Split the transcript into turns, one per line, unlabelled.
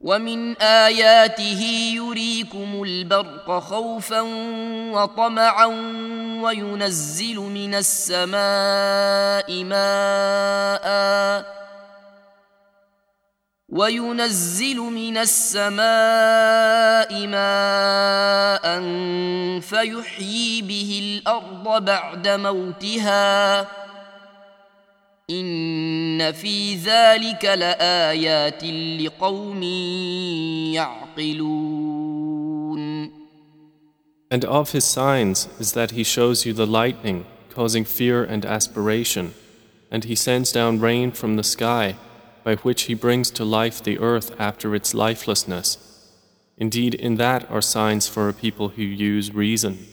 ومن آياته يريكم البرق خوفا وطمعا وينزل من السماء ماء فيحيي به الأرض بعد موتها إن في ذلك لآيات لقوم يعقلون.
And of his signs is that he shows you the lightning, causing fear and aspiration, and he sends down rain from the sky, by which he brings to life the earth after its lifelessness. Indeed, in that are signs for a people who use reason.